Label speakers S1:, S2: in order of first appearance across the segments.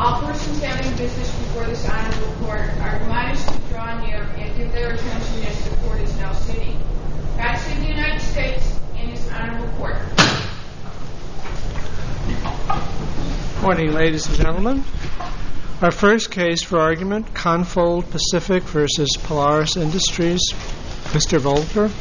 S1: All persons having business before this honorable court are admonished to draw near and give their attention as the court is now sitting. God save the United States and this honorable court.
S2: Morning, ladies and gentlemen. Our first case for argument, Confold Pacific versus Polaris Industries. Mr. Volker.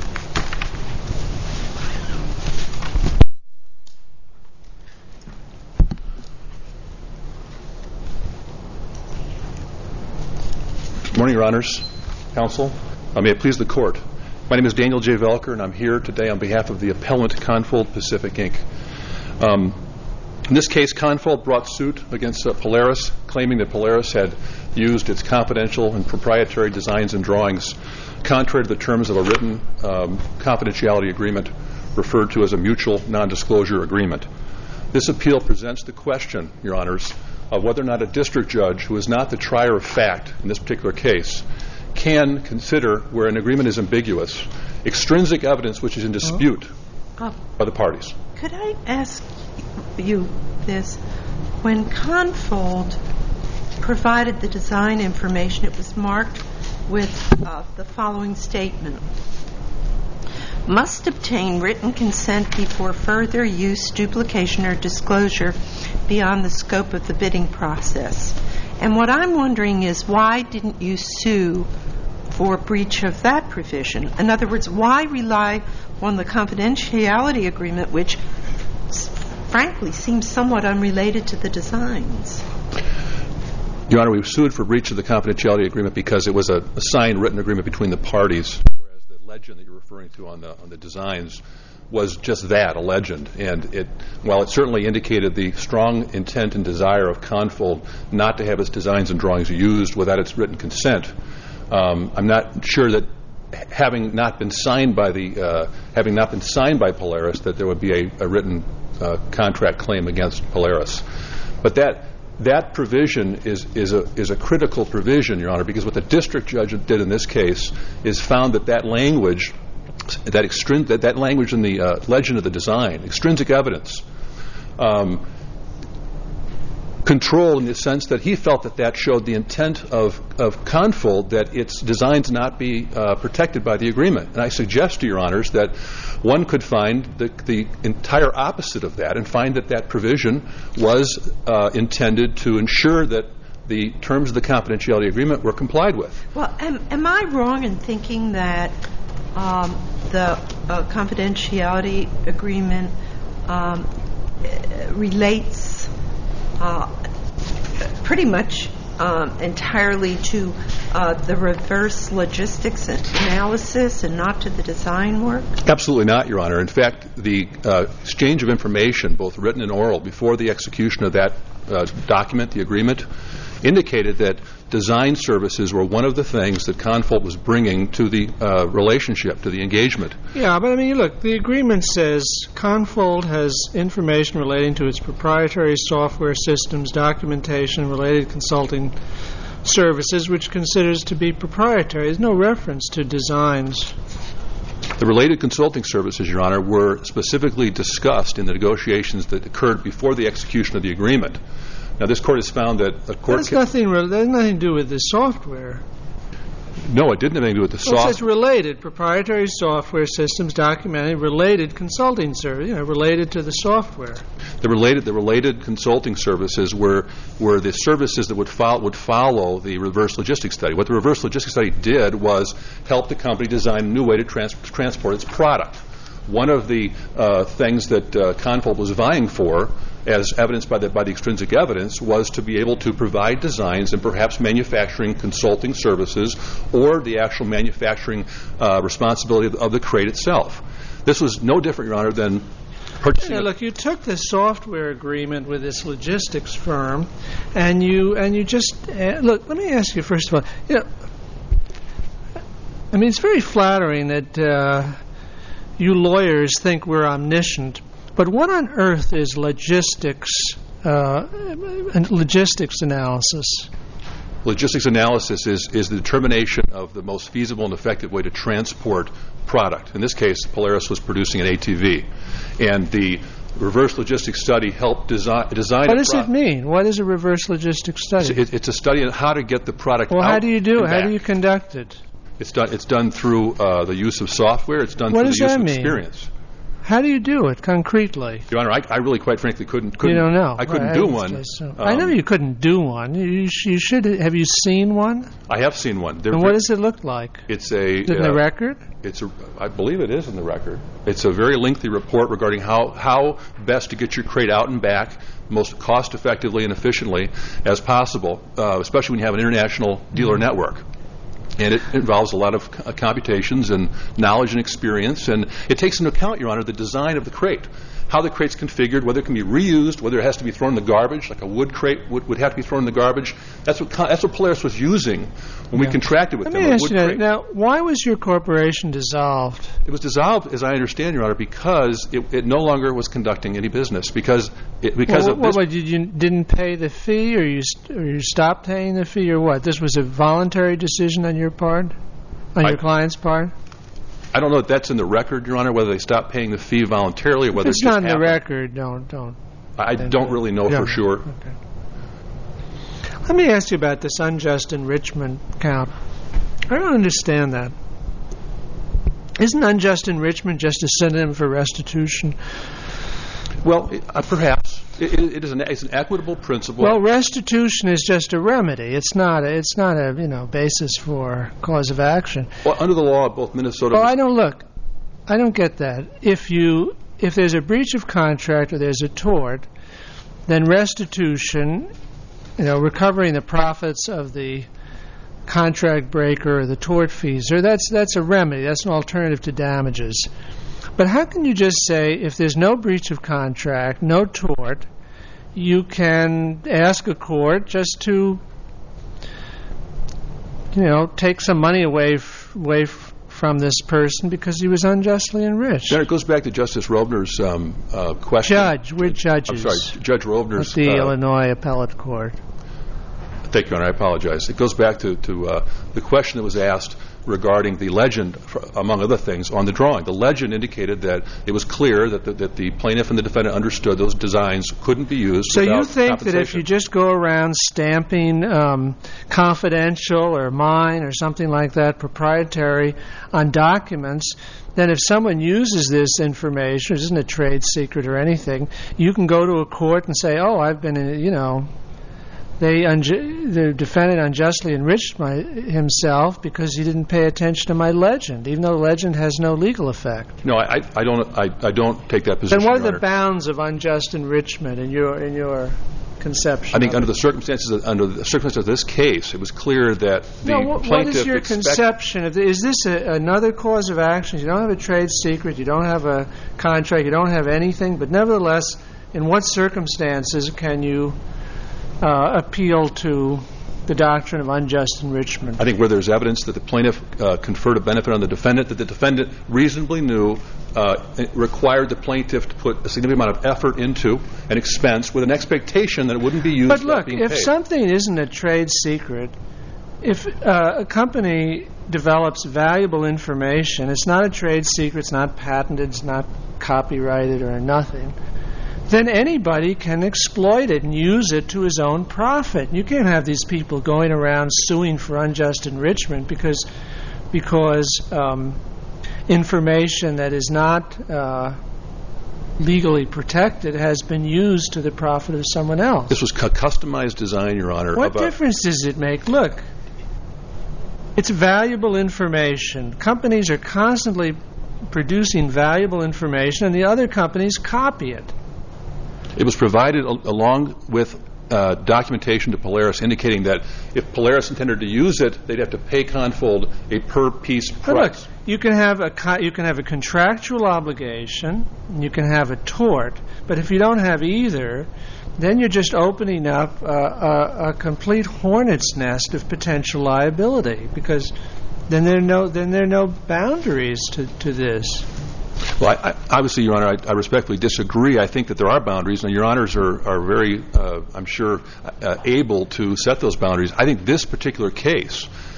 S3: Good morning, Your Honors, Counsel. May it please the Court. My name is Daniel J. Velker, and I'm here today on behalf of the appellant, Confold Pacific, Inc. In this case, Confold brought suit against Polaris, claiming that Polaris had used its confidential and proprietary designs and drawings contrary to the terms of a written confidentiality agreement referred to as a mutual nondisclosure agreement. This appeal presents the question, Your Honors, of whether or not a district judge, who is not the trier of fact in this particular case, can consider, where an agreement is ambiguous, extrinsic evidence which is in dispute by the parties.
S4: Could I ask you this? When Confold provided the design information, it was marked with the following statement: must obtain written consent before further use, duplication, or disclosure beyond the scope of the bidding process. And what I'm wondering is, why didn't you sue for breach of that provision? In other words, why rely on the confidentiality agreement, which frankly seems somewhat unrelated to the designs?
S3: Your Honor, we sued for breach of the confidentiality agreement because it was a signed written agreement between the parties, whereas the legend that you're referring to on the designs was just that, a legend. And while it certainly indicated the strong intent and desire of Confold not to have its designs and drawings used without its written consent, I'm not sure that having not been signed by Polaris, that there would be a written contract claim against Polaris. But that provision is a critical provision, Your Honor, because what the district judge did in this case is found that language, that language in the legend of the design, extrinsic evidence, control, in the sense that he felt that showed the intent of Confold that its designs not be protected by the agreement. And I suggest to Your Honors that one could find the entire opposite of that and find that provision was intended to ensure that the terms of the confidentiality agreement were complied with.
S4: Well, am I wrong in thinking that the confidentiality agreement relates pretty much entirely to the reverse logistics analysis and not to the design work?
S3: Absolutely not, Your Honor. In fact, the exchange of information, both written and oral, before the execution of that document, the agreement, indicated that design services were one of the things that Confold was bringing to the relationship, to the engagement.
S2: Yeah, but I mean, look, the agreement says Confold has information relating to its proprietary software systems, documentation, related consulting services, which considers to be proprietary. There's no reference to designs.
S3: The related consulting services, Your Honor, were specifically discussed in the negotiations that occurred before the execution of the agreement. Now, this Court has found that a court...
S2: That has nothing to do with the software.
S3: No, it didn't have anything to do with the software.
S2: It says related, proprietary software systems, documenting, related consulting service, related to the software.
S3: The related consulting services were the services that would follow the reverse logistics study. What the reverse logistics study did was help the company design a new way to transport its product. One of the things that Confold was vying for, as evidenced by the extrinsic evidence, was to be able to provide designs and perhaps manufacturing consulting services or the actual manufacturing responsibility of the crate itself. This was no different, Your Honor, than purchasing...
S2: Yeah, look, you took the software agreement with this logistics firm, and you just... look, let me ask you first of all, I mean, it's very flattering that you lawyers think we're omniscient, but what on earth is logistics analysis?
S3: Logistics analysis is the determination of the most feasible and effective way to transport product. In this case, Polaris was producing an ATV, and the reverse logistics study helped design
S2: What does it mean? What is a reverse logistics study?
S3: It's a study on how to get the product out.
S2: Well, how do you do it?
S3: and
S2: How
S3: back.
S2: do you conduct it?
S3: It's done through the use of software. It's done
S2: What
S3: through
S2: does
S3: the use
S2: that
S3: of
S2: mean?
S3: experience.
S2: How do you do it concretely?
S3: Your Honor, I really, quite frankly, couldn't.
S2: You don't know.
S3: I couldn't
S2: Right,
S3: do
S2: I
S3: one.
S2: I know you couldn't do one. You should. Have you seen one?
S3: I have seen one.
S2: And what does it look like?
S3: It's a.
S2: Is it in the record?
S3: I believe it is in the record. It's a very lengthy report regarding how best to get your crate out and back most cost effectively and efficiently as possible, especially when you have an international dealer network. And it involves a lot of computations and knowledge and experience, and it takes into account, Your Honor, the design of the crate, how the crate's configured, whether it can be reused, whether it has to be thrown in the garbage, like a wood crate would have to be thrown in the garbage. That's what Polaris was using when we contracted with them.
S2: Let me ask you that. Now, why was your corporation dissolved?
S3: It was dissolved, as I understand, Your Honor, because it no longer was conducting any business. Because of this.
S2: You didn't pay the fee, or you stopped paying the fee, or what? This was a voluntary decision on your part, on your client's part?
S3: I don't know if that's in the record, Your Honor, whether they stopped paying the fee voluntarily or whether
S2: it's
S3: it just
S2: not in
S3: happened.
S2: the record. Don't.
S3: I don't really know for sure.
S2: Okay. Let me ask you about this unjust enrichment count. I don't understand that. Isn't unjust enrichment just a synonym for restitution?
S3: Well, perhaps. It's an equitable principle.
S2: Well, restitution is just a remedy. It's not a basis for cause of action.
S3: Well, under the law of both Minnesota.
S2: Well, I don't get that. If there's a breach of contract or there's a tort, then restitution, recovering the profits of the contract breaker or the tortfeasor, that's a remedy. That's an alternative to damages. But how can you just say if there's no breach of contract, no tort, you can ask a court just to, take some money away from this person because he was unjustly enriched?
S3: Then it goes back to Justice Rovner's question.
S2: We're judges.
S3: I'm sorry, Judge Rovner's.
S2: At the Illinois Appellate Court.
S3: Thank you, Your Honor. I apologize. It goes back to the question that was asked regarding the legend, among other things, on the drawing. The legend indicated that it was clear that the plaintiff and the defendant understood those designs couldn't be used
S2: So
S3: without
S2: you think that
S3: compensation.
S2: if you just go around stamping confidential or mine or something like that, proprietary, on documents, then if someone uses this information, it isn't a trade secret or anything, you can go to a court and say, I've been in, the defendant unjustly enriched himself because he didn't pay attention to my legend, even though the legend has no legal effect.
S3: No, I don't take that position.
S2: Then what
S3: Your
S2: are the
S3: Honor.
S2: bounds of unjust enrichment in your conception?
S3: I think under the circumstances of this case, it was clear that the plaintiff
S2: what is your conception of this? Is this another cause of action? You don't have a trade secret, you don't have a contract, you don't have anything, but nevertheless, in what circumstances can you appeal to the doctrine of unjust enrichment?
S3: I think where there's evidence that the plaintiff conferred a benefit on the defendant, that the defendant reasonably knew it required the plaintiff to put a significant amount of effort into an expense with an expectation that it wouldn't be used without being paid.
S2: But look, if something isn't a trade secret, if a company develops valuable information, it's not a trade secret, it's not patented, it's not copyrighted or nothing, then anybody can exploit it and use it to his own profit. You can't have these people going around suing for unjust enrichment because information that is not legally protected has been used to the profit of someone else.
S3: This was customized design, Your Honor.
S2: What difference does it make? Look, it's valuable information. Companies are constantly producing valuable information, and the other companies copy it.
S3: It was provided along with documentation to Polaris indicating that if Polaris intended to use it, they'd have to pay Confold a per-piece price.
S2: But look, you can have a contractual obligation, and you can have a tort, but if you don't have either, then you're just opening up a complete hornet's nest of potential liability, because then there are no boundaries to this.
S3: Well, obviously, Your Honor, I respectfully disagree. I think that there are boundaries, and Your Honors are very, I'm sure, able to set those boundaries. I think this particular case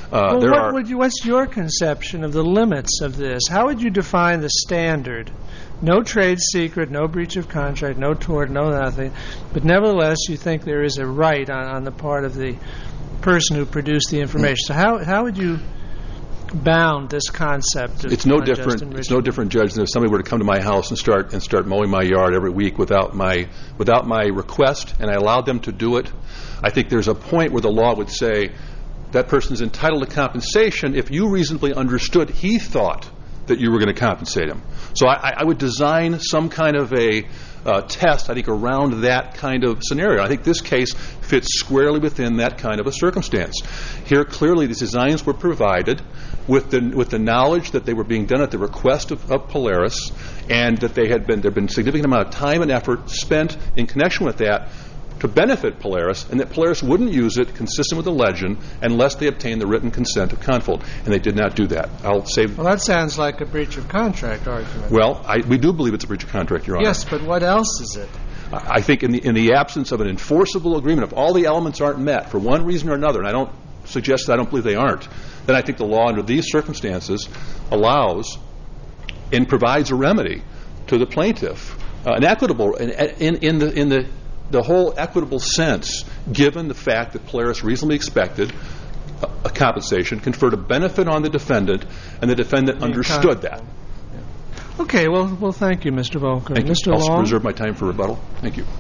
S2: What's your conception of the limits of this? How would you define the standard? No trade secret, no breach of contract, no tort, no nothing. But nevertheless, you think there is a right on the part of the person who produced the information. So how would you bound this concept of
S3: It's no different, Judge, than if somebody were to come to my house and start mowing my yard every week without my request, and I allowed them to do it. I think there's a point where the law would say that person is entitled to compensation if you reasonably understood he thought that you were going to compensate him. So I would design some kind of a test, I think, around that kind of scenario. I think this case fits squarely within that kind of a circumstance. Here, clearly, these designs were provided with the knowledge that they were being done at the request of Polaris, and that there had been significant amount of time and effort spent in connection with that to benefit Polaris, and that Polaris wouldn't use it consistent with the legend unless they obtained the written consent of Confold, and they did not do that.
S2: Well, that sounds like a breach of contract argument.
S3: Well, we do believe it's a breach of contract, Your Honor.
S2: Yes, but what else is it?
S3: I think in the absence of an enforceable agreement, if all the elements aren't met for one reason or another, and I don't suggest that I don't believe they aren't, then I think the law under these circumstances allows and provides a remedy to the plaintiff, an equitable, in the whole equitable sense, given the fact that Polaris reasonably expected a compensation, conferred a benefit on the defendant, and the defendant understood that.
S2: Okay, well, thank you, Mr. Volker.
S3: Thank you.
S2: Mr. Long?
S3: I'll reserve my time for rebuttal. Thank you.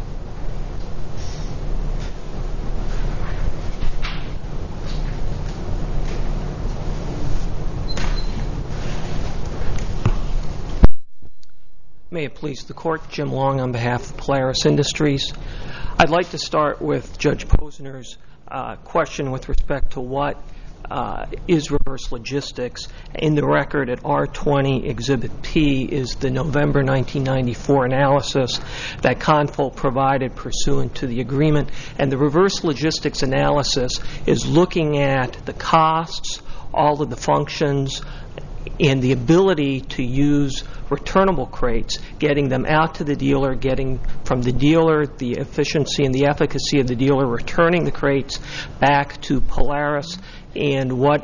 S5: May it please the Court, Jim Long on behalf of Polaris Industries. I'd like to start with Judge Posner's question with respect to what is reverse logistics. In the record at R20 Exhibit P is the November 1994 analysis that Confold provided pursuant to the agreement, and the reverse logistics analysis is looking at the costs, all of the functions, and the ability to use returnable crates, getting them out to the dealer, getting from the dealer the efficiency and the efficacy of the dealer returning the crates back to Polaris, and what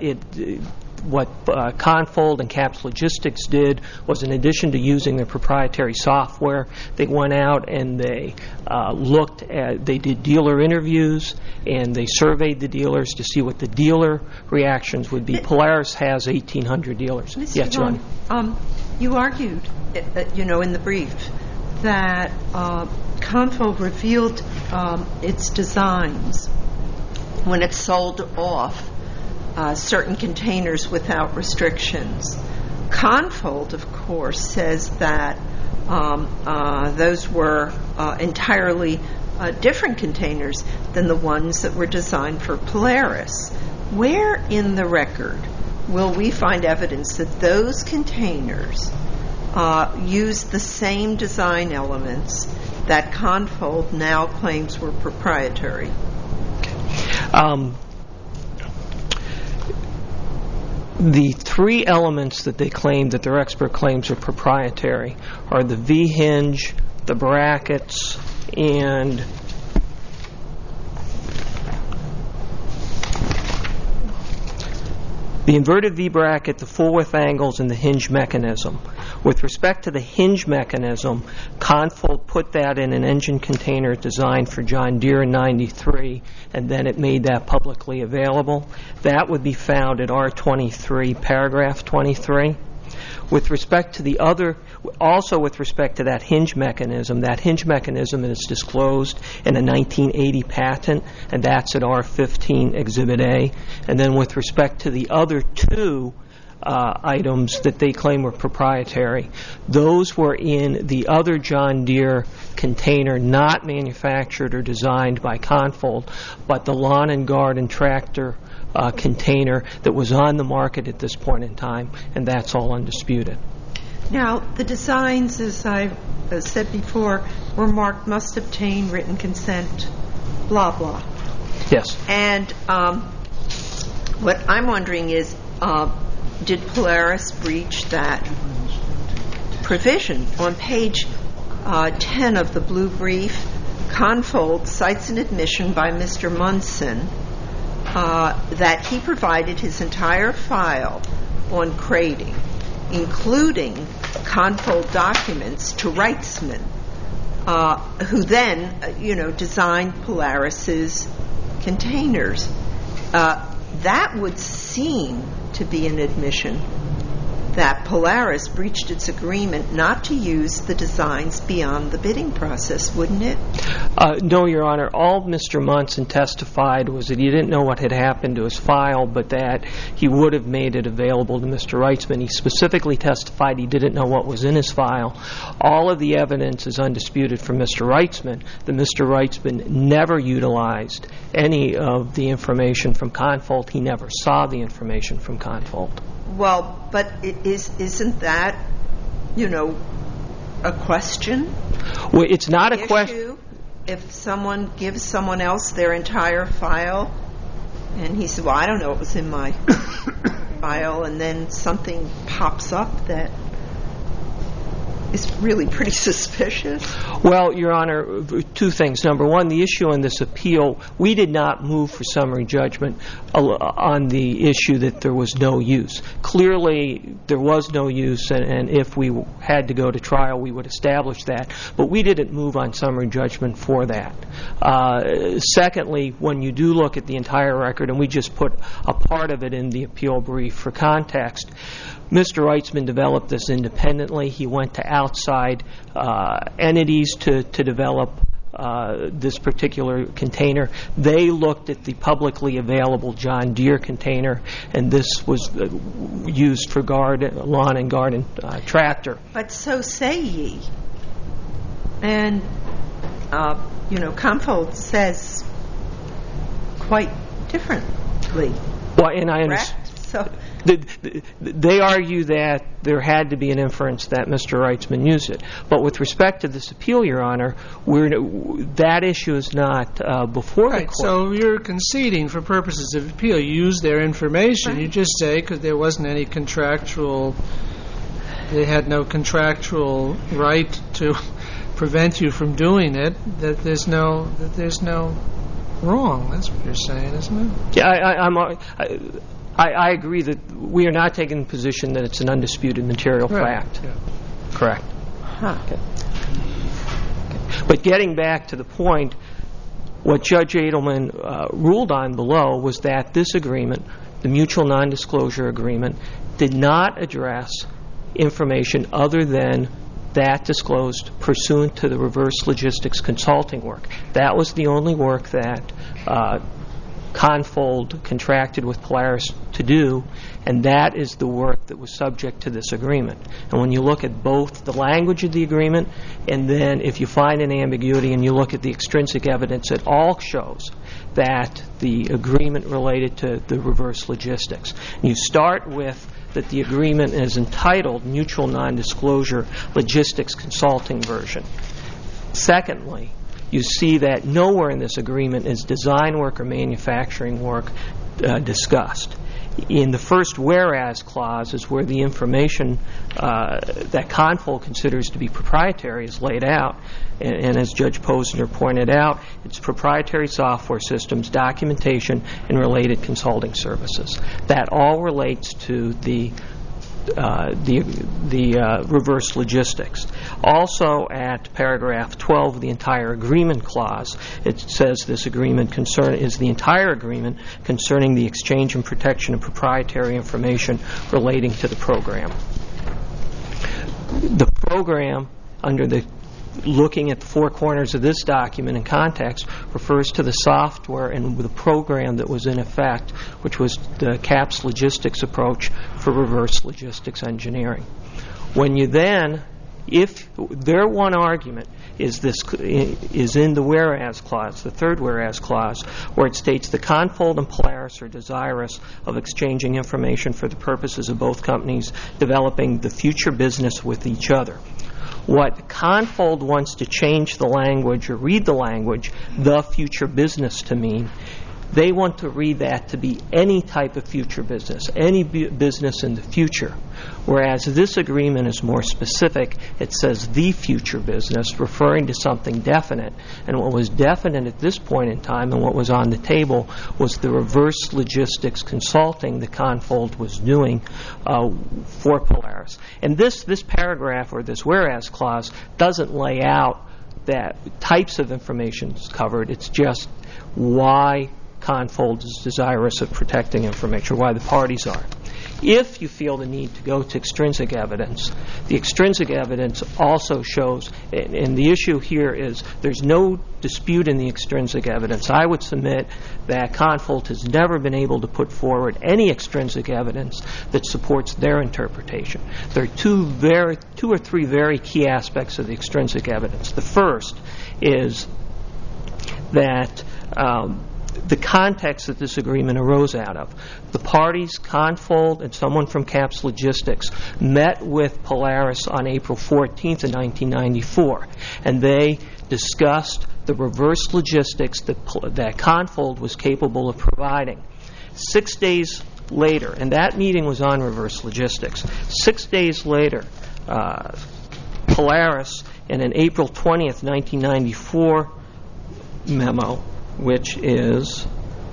S5: Confold and Caps Logistics did was, in addition to using their proprietary software, they went out and they they did dealer interviews, and they surveyed the dealers to see what the dealer reactions would be. Polaris has 1,800 dealers.
S4: Mr.
S5: Yes, John.
S4: You argued, in the brief, that Confold revealed its designs when it sold off certain containers without restrictions. Confold, of course, says that those were entirely different containers than the ones that were designed for Polaris. Where in the record will we find evidence that those containers use the same design elements that Confold now claims were proprietary?
S5: The three elements that they claim, that their expert claims are proprietary, are the V-hinge, the brackets, and the inverted V-bracket, the full-width angles, and the hinge mechanism. With respect to the hinge mechanism, Confold put that in an engine container designed for John Deere in '93, and then it made that publicly available. That would be found at R23, paragraph 23. With respect to the other, also with respect to that hinge mechanism is disclosed in a 1980 patent, and that's at R15, Exhibit A. And then with respect to the other two items that they claim were proprietary, those were in the other John Deere container, not manufactured or designed by Confold, but the lawn and garden tractor container that was on the market at this point in time, and that's all undisputed.
S4: Now, the designs, as I said before, were marked must obtain written consent, blah, blah.
S5: Yes.
S4: And what I'm wondering is, did Polaris breach that provision? On page 10 of the blue brief, Confold cites an admission by Mr. Munson that he provided his entire file on crating, including Confold documents, to Reitzman, who then, designed Polaris's containers. That would seem to be an admission that Polaris breached its agreement not to use the designs beyond the bidding process, wouldn't it?
S5: No, Your Honor. All Mr. Munson testified was that he didn't know what had happened to his file, but that he would have made it available to Mr. Reitzman. He specifically testified he didn't know what was in his file. All of the evidence is undisputed from Mr. Reitzman that Mr. Reitzman never utilized any of the information from Confold. He never saw the information from Confold.
S4: Well, but isn't that, a question?
S5: Well, it's not a question.
S4: If someone gives someone else their entire file, and he said, well, I don't know what was in my file, and then something pops up that is really pretty suspicious?
S5: Well, Your Honor, two things. Number one, the issue in this appeal, we did not move for summary judgment on the issue that there was no use. Clearly, there was no use, and if we had to go to trial, we would establish that. But we didn't move on summary judgment for that. Secondly, when you do look at the entire record, and we just put a part of it in the appeal brief for context, Mr. Reitzman developed this independently. He went to outside entities to develop this particular container. They looked at the publicly available John Deere container, and this was used for lawn and garden tractor.
S4: But so say ye. And, Confold says quite differently.
S5: Well, and I understand. They argue that there had to be an inference that Mr. Reitzman used it. But with respect to this appeal, Your Honor, that issue is not before the court.
S2: So you're conceding for purposes of appeal. You use their information. Right. You just say, because there wasn't any they had no contractual right to prevent you from doing it, that there's no wrong. That's what you're saying, isn't it?
S5: Yeah, I agree that we are not taking the position that it's an undisputed material fact.
S2: Yeah.
S5: Correct.
S4: Huh.
S5: Okay. But getting back to the point, what Judge Edelman ruled on below was that this agreement, the mutual nondisclosure agreement, did not address information other than that disclosed pursuant to the reverse logistics consulting work. That was the only work that Confold contracted with Polaris to do, and that is the work that was subject to this agreement. And when you look at both the language of the agreement, and then if you find an ambiguity and you look at the extrinsic evidence, it all shows that the agreement related to the reverse logistics. And you start with that the agreement is entitled Mutual Nondisclosure Logistics Consulting Version. Secondly, you see that nowhere in this agreement is design work or manufacturing work discussed. In the first whereas clause is where the information that Confold considers to be proprietary is laid out. And as Judge Posner pointed out, it's proprietary software systems, documentation, and related consulting services. That all relates to the reverse logistics. Also at paragraph 12 of the entire agreement clause, it says this agreement is the entire agreement concerning the exchange and protection of proprietary information relating to the program. The program, looking at the four corners of this document in context, refers to the software and the program that was in effect, which was the CAPS logistics approach for reverse logistics engineering. When you then, if their one argument is in the whereas clause, the third whereas clause, where it states the Confold and Polaris are desirous of exchanging information for the purposes of both companies developing the future business with each other. What Confold wants to change the language or read the language, the future business, to mean They want to read that to be any type of future business, any business in the future. Whereas this agreement is more specific. It says the future business, referring to something definite. And what was definite at this point in time and what was on the table was the reverse logistics consulting that Confold was doing for Polaris. And this paragraph, or this whereas clause, doesn't lay out that types of information is covered. It's just why Confold is desirous of protecting information, why the parties are. If you feel the need to go to extrinsic evidence, the extrinsic evidence also shows, and the issue here is there's no dispute in the extrinsic evidence. I would submit that Confold has never been able to put forward any extrinsic evidence that supports their interpretation. There are two or three very key aspects of the extrinsic evidence. The first is that the context that this agreement arose out of. The parties, Confold and someone from CAPS Logistics, met with Polaris on April 14th of 1994, and they discussed the reverse logistics that Confold was capable of providing. 6 days later, and that meeting was on reverse logistics, 6 days later, Polaris, in an April 20th, 1994 memo, which is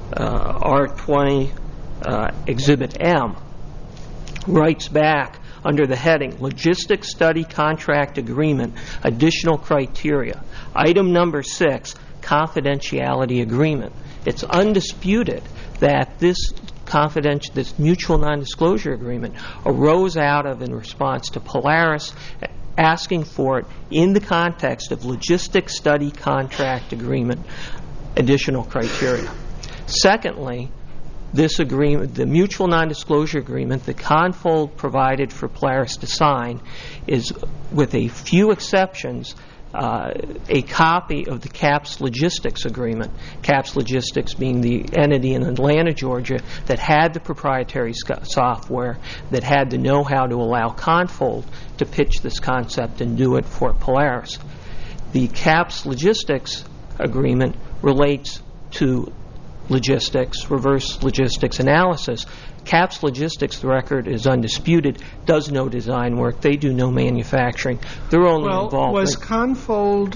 S5: R20 Exhibit M, writes back under the heading Logistics Study Contract Agreement, Additional Criteria. Item number 6, Confidentiality Agreement. It's undisputed that this mutual non-disclosure agreement arose out of in response to Polaris asking for it in the context of Logistics Study Contract Agreement, additional criteria. Secondly, this agreement, the mutual non-disclosure agreement that Confold provided for Polaris to sign, is, with a few exceptions, a copy of the CAPS Logistics agreement. CAPS Logistics being the entity in Atlanta, Georgia, that had the proprietary software, that had the know-how to allow Confold to pitch this concept and do it for Polaris. The CAPS Logistics agreement relates to logistics, reverse logistics analysis. CAPS Logistics, the record is undisputed, does no design work. They do no manufacturing. They're only involved.
S2: Was Confold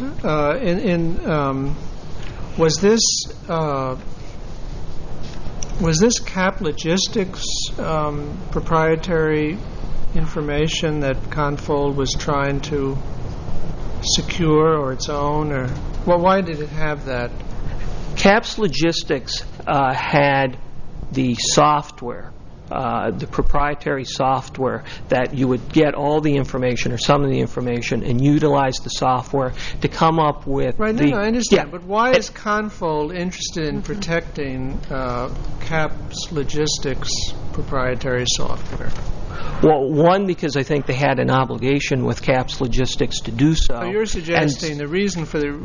S2: was this CAP Logistics proprietary information that Confold was trying to secure, or its own, or why did it have that?
S5: CAPS Logistics had the software, the proprietary software that you would get all the information or some of the information and utilize the software to come up with
S2: I understand, but why is Confold interested in protecting CAPS Logistics proprietary software?
S5: Well, one, because I think they had an obligation with CAPS Logistics to do so.
S2: So you're suggesting the reason for the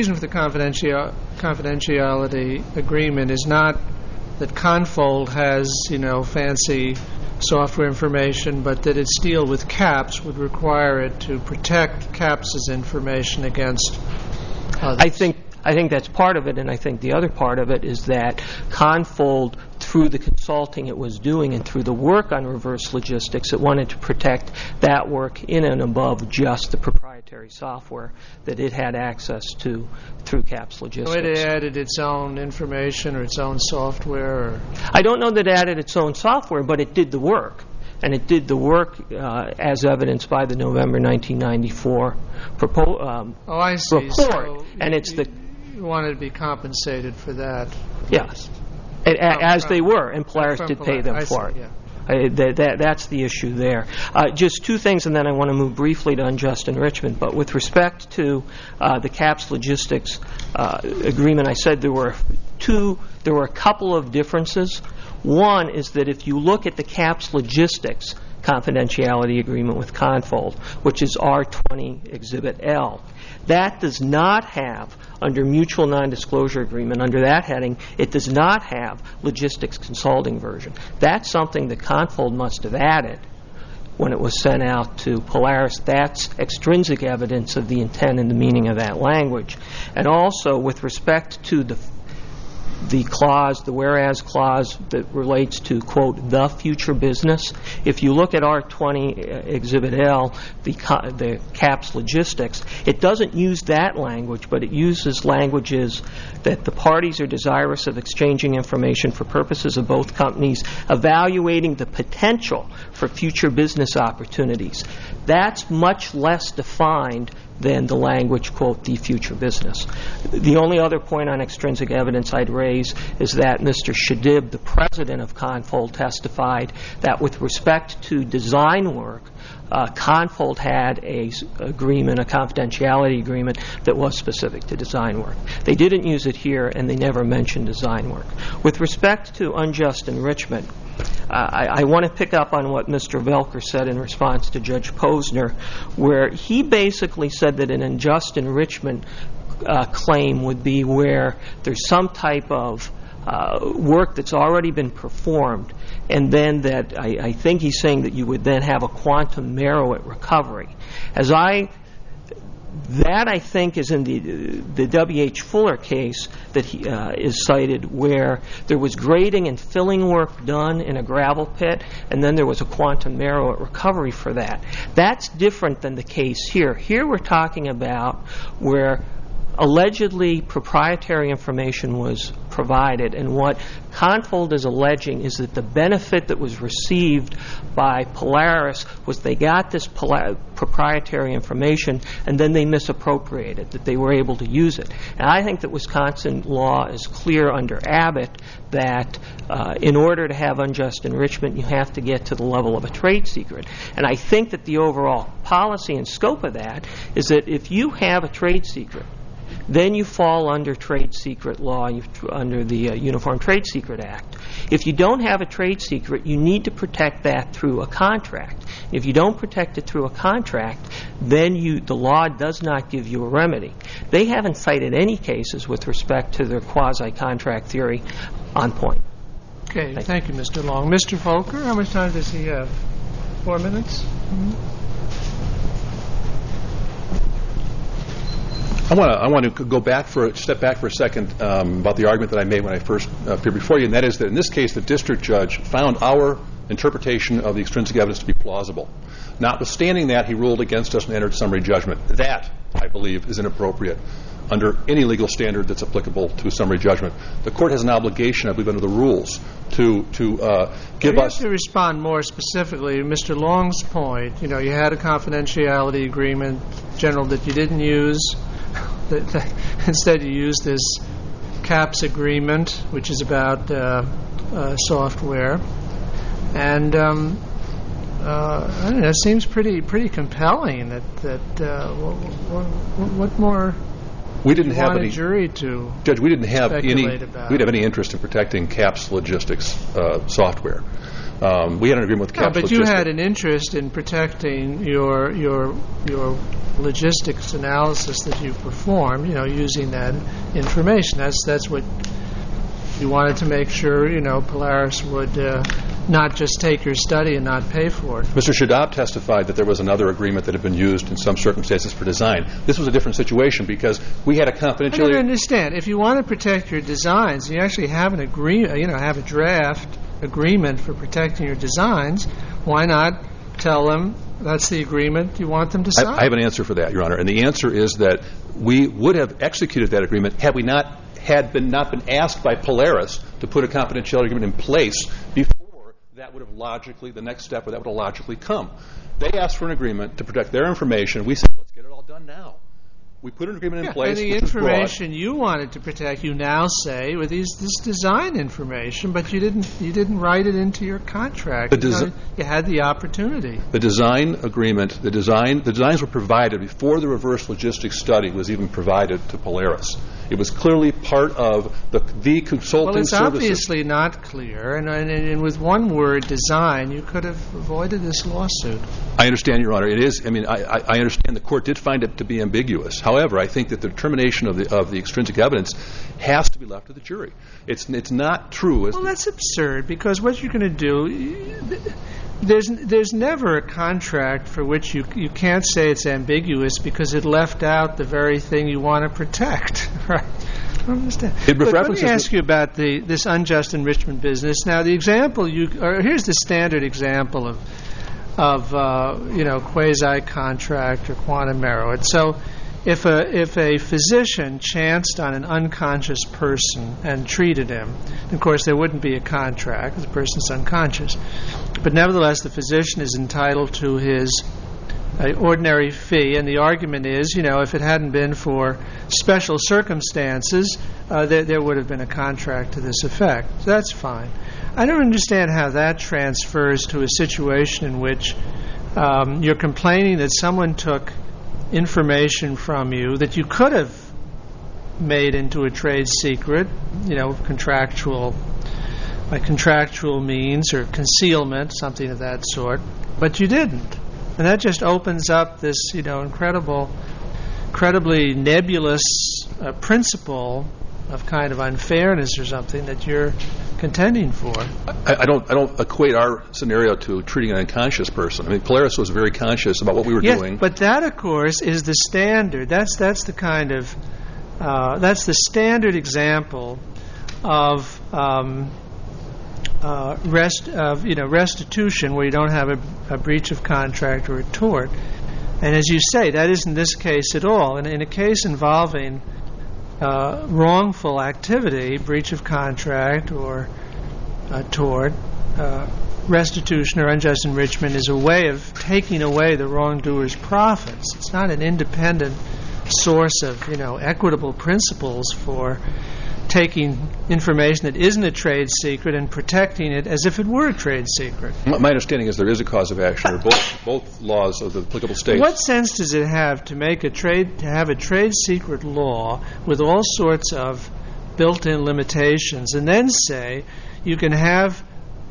S2: confidentiality agreement is not that Confold has, fancy software information, but that its deal with CAPS would require it to protect CAPS's information against others.
S5: I think that's part of it, and I think the other part of it is that Confold, through the consulting it was doing and through the work on reverse logistics, it wanted to protect that work in and above just the proprietary software that it had access to through CAPS Logistics.
S2: So it added its own information or its own software?
S5: I don't know that it added its own software, but it did the work. And it did the work as evidenced by the November 1994
S2: I see.
S5: report.
S2: So
S5: and
S2: you wanted to be compensated for that.
S5: Yes. As they were, and Polaris did pay them for it.
S2: Yeah.
S5: That's the issue there. Just two things, and then I want to move briefly to unjust enrichment. But with respect to the CAPS Logistics agreement, I said there were a couple of differences. One is that if you look at the CAPS Logistics confidentiality agreement with Confold, which is R20 Exhibit L, that does not have, under mutual non-disclosure agreement, under that heading, it does not have logistics consulting version. That's something that Confold must have added when it was sent out to Polaris. That's extrinsic evidence of the intent and the meaning of that language. And also, with respect to the clause, the whereas clause that relates to, quote, the future business. If you look at R20 Exhibit L, the CAPS logistics, it doesn't use that language, but it uses languages that the parties are desirous of exchanging information for purposes of both companies evaluating the potential for future business opportunities. That's much less defined than the language, quote, the future business. The only other point on extrinsic evidence I'd raise is that Mr. Shadib, the president of Confold, testified that with respect to design work, Confold had a confidentiality agreement that was specific to design work. They didn't use it here, and they never mentioned design work. With respect to unjust enrichment, I want to pick up on what Mr. Velker said in response to Judge Posner, where he basically said that an unjust enrichment claim would be where there's some type of work that's already been performed, and then that I think he's saying that you would then have a quantum merit recovery. That, I think, is in the W.H. Fuller case that is cited, where there was grading and filling work done in a gravel pit, and then there was a quantum merit recovery for that. That's different than the case here. Here we're talking about where allegedly proprietary information was provided, and what Confold is alleging is that the benefit that was received by Polaris was they got this proprietary information and then they misappropriated, that they were able to use it. And I think that Wisconsin law is clear under Abbott that in order to have unjust enrichment, you have to get to the level of a trade secret. And I think that the overall policy and scope of that is that if you have a trade secret, then you fall under trade secret law, under the Uniform Trade Secret Act. If you don't have a trade secret, you need to protect that through a contract. If you don't protect it through a contract, then the law does not give you a remedy. They haven't cited any cases with respect to their quasi-contract theory on point.
S2: Okay, thank you, Mr. Long. Mr. Volker, how much time does he have? 4 minutes?
S3: I want to step back for a second about the argument that I made when I first appeared before you, and that is that in this case the district judge found our interpretation of the extrinsic evidence to be plausible. Notwithstanding that, he ruled against us and entered summary judgment. That, I believe, is inappropriate under any legal standard that's applicable to summary judgment. The court has an obligation, I believe, under the rules to give us...
S2: To respond more specifically to Mr. Long's point, you had a confidentiality agreement, General, that you didn't use. Instead, you used this CAPS agreement, which is about software, and I don't know, it seems pretty compelling. What more?
S3: We didn't have
S2: any jury to
S3: Judge. We didn't have any interest in protecting CAPS logistics software. We had an agreement with CAPS.
S2: But you had an interest in protecting your logistics analysis that you performed, using that information. That's what you wanted to make sure, Polaris would not just take your study and not pay for it.
S3: Mr. Shadab testified that there was another agreement that had been used in some circumstances for design. This was a different situation because we had a confidentiality...
S2: I don't understand. If you want to protect your designs, you actually have an agreement, have a draft agreement for protecting your designs, why not tell them that's the agreement you want them to sign?
S3: I have an answer for that, Your Honor, and the answer is that we would have executed that agreement had we not been asked by Polaris to put a confidentiality agreement in place before that would have the next step would have logically come. They asked for an agreement to protect their information. We said, let's get it all done now. We put an agreement in place.
S2: And the information you wanted to protect, you now say, with this design information, but you didn't write it into your contract. You had the opportunity.
S3: The design agreement, the designs were provided before the reverse logistics study was even provided to Polaris. It was clearly part of the consulting services.
S2: Well, it's obviously not clear, and with one word, design, you could have avoided this lawsuit.
S3: I understand, Your Honor. It is. I mean, I understand the court did find it to be ambiguous. However, I think that the determination of the extrinsic evidence has to be left to the jury. It's not true.
S2: Well, that's absurd, because what you're going to do, there's never a contract for which you can't say it's ambiguous because it left out the very thing you want to protect, right? don't understand.
S3: It
S2: But let me
S3: references
S2: ask you about this unjust enrichment business. Now, the example here's the standard example of quasi-contract or quantum merit. So, if a physician chanced on an unconscious person and treated him, of course there wouldn't be a contract because the person's unconscious. But nevertheless, the physician is entitled to his ordinary fee, and the argument is, if it hadn't been for special circumstances, there would have been a contract to this effect. So that's fine. I don't understand how that transfers to a situation in which you're complaining that someone took information from you that you could have made into a trade secret, by contractual means or concealment, something of that sort, but you didn't. And that just opens up this, incredibly nebulous principle of kind of unfairness or something that you're contending for.
S3: I don't equate our scenario to treating an unconscious person. I mean, Polaris was very conscious about what we were doing.
S2: But that, of course, is the standard. That's the kind of that's the standard example of restitution where you don't have a breach of contract or a tort. And as you say, that isn't this case at all. And in a case involving wrongful activity, breach of contract or tort, restitution or unjust enrichment is a way of taking away the wrongdoer's profits. It's not an independent source of equitable principles for taking information that isn't a trade secret and protecting it as if it were a trade secret.
S3: My understanding is there is a cause of action under both laws of the applicable states.
S2: What sense does it have to have a trade secret law with all sorts of built-in limitations and then say you can have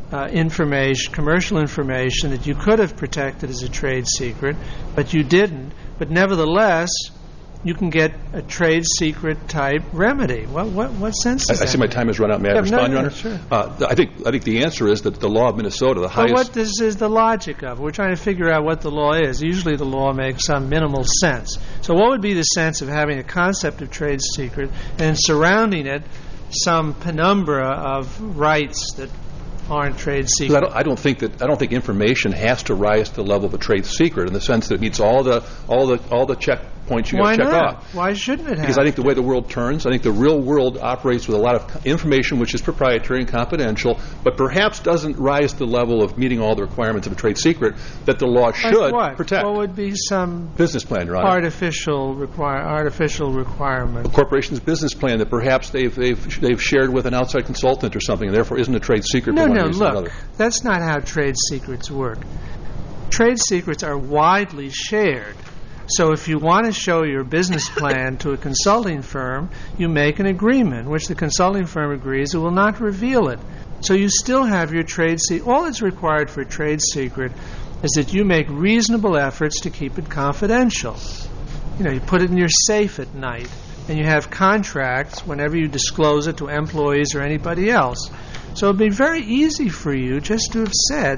S2: commercial information that you could have protected as a trade secret, but you didn't, but nevertheless you can get a trade secret type remedy? What sense does that
S3: I see my time has run out. May I respond, Your Honor?
S2: Sure.
S3: I think the answer is that the law of Minnesota, the highest...
S2: But what is the logic of it? We're trying to figure out what the law is. Usually the law makes some minimal sense. So what would be the sense of having a concept of trade secret and surrounding it some penumbra of rights that aren't trade secret?
S3: I don't think information has to rise to the level of a trade secret in the sense that it meets all the checkpoints you got to check off.
S2: Why shouldn't it have?
S3: Because I think the way the world turns, I think the real world operates with a lot of information which is proprietary and confidential, but perhaps doesn't rise to the level of meeting all the requirements of a trade secret that the law should protect.
S2: What would be some
S3: business plan, Your Honor?
S2: Artificial requirement?
S3: A corporation's business plan that perhaps they've shared with an outside consultant or something, and therefore isn't a trade secret.
S2: No, look, that's not how trade secrets work. Trade secrets are widely shared. So if you want to show your business plan to a consulting firm, you make an agreement, which the consulting firm agrees it will not reveal it. So you still have your trade secret. All that's required for a trade secret is that you make reasonable efforts to keep it confidential. You put it in your safe at night, and you have contracts whenever you disclose it to employees or anybody else. So it would be very easy for you just to have said,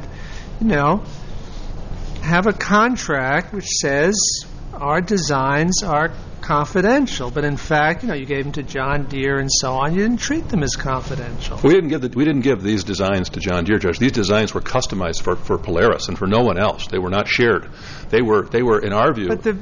S2: have a contract which says our designs are confidential, but in fact, you gave them to John Deere and so on. You didn't treat them as confidential.
S3: We didn't give these designs to John Deere, Judge. These designs were customized for Polaris and for no one else. They were not shared. They were in our view.
S2: But the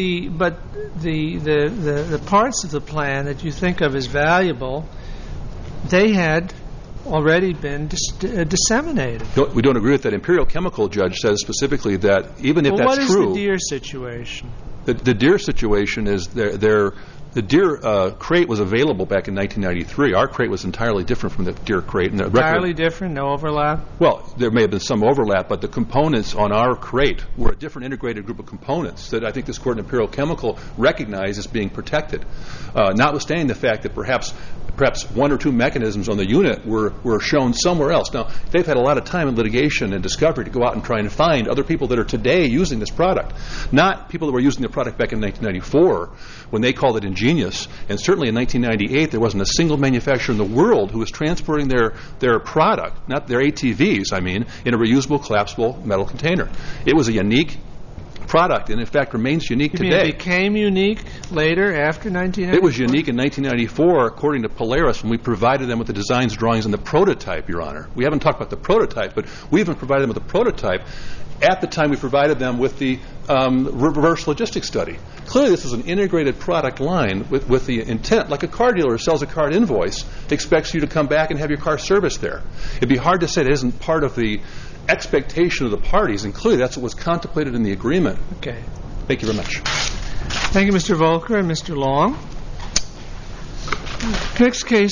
S2: parts of the plan that you think of as valuable, they had already been disseminated.
S3: We don't agree with that. Imperial Chemical, Judge, says specifically that even if that's true...
S2: What is the Deere situation?
S3: The Deere situation is the Deere crate was available back in 1993. Our crate was entirely different from the Deere crate.
S2: Entirely different? No overlap?
S3: Well, there may have been some overlap, but the components on our crate were a different integrated group of components that I think this Court in Imperial Chemical recognized as being protected, notwithstanding the fact that perhaps one or two mechanisms on the unit were shown somewhere else. Now, they've had a lot of time in litigation and discovery to go out and try and find other people that are today using this product, not people that were using the product back in 1994 when they called it ingenious. And certainly in 1998, there wasn't a single manufacturer in the world who was transporting their product, not their ATVs, in a reusable, collapsible metal container. It was a unique product, and in fact remains unique
S2: You mean
S3: today.
S2: it became unique later, after 1994?
S3: It was unique in 1994, according to Polaris, when we provided them with the designs, drawings, and the prototype, Your Honor. We haven't talked about the prototype, but we even provided them with the prototype at the time we provided them with the reverse logistics study. Clearly, this is an integrated product line with the intent, like a car dealer who sells a car invoice, expects you to come back and have your car serviced there. It'd be hard to say that isn't part of the expectation of the parties, and clearly that's what was contemplated in the agreement.
S2: Okay.
S3: Thank you very much.
S2: Thank you, Mr. Volker and Mr. Long. Next case